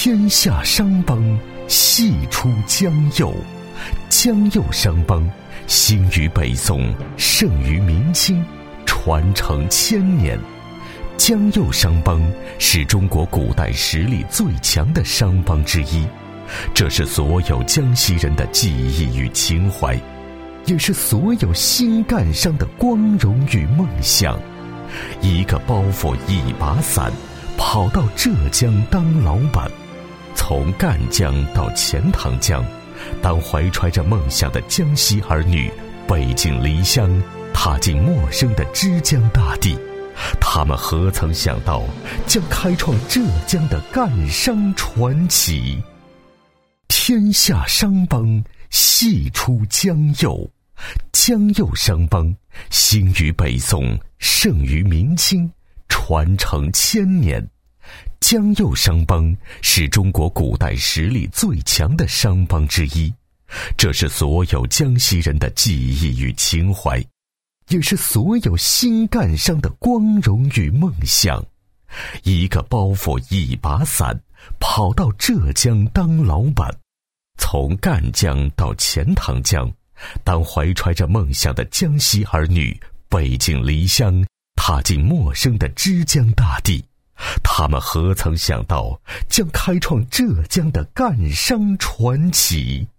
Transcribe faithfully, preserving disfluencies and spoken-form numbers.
天下商帮，系出江右。江右商帮兴于北宋，盛于明清，传承千年。江右商帮是中国古代实力最强的商帮之一，这是所有江西人的记忆与情怀，也是所有新干商的光荣与梦想。一个包袱一把伞，跑到浙江当老板，从赣江到钱塘江，当怀揣着梦想的江西儿女背井离乡，踏进陌生的枝江大地，他们何曾想到将开创浙江的干商传奇。天下商帮，系出江右。江右商帮兴于北宋，盛于明清，传承千年。江右商帮是中国古代实力最强的商帮之一，这是所有江西人的记忆与情怀，也是所有新干商的光荣与梦想。一个包袱一把伞，跑到浙江当老板，从赣江到钱塘江，当怀揣着梦想的江西儿女背井离乡，踏进陌生的枝江大地，他们何曾想到将开创浙江的干商传奇。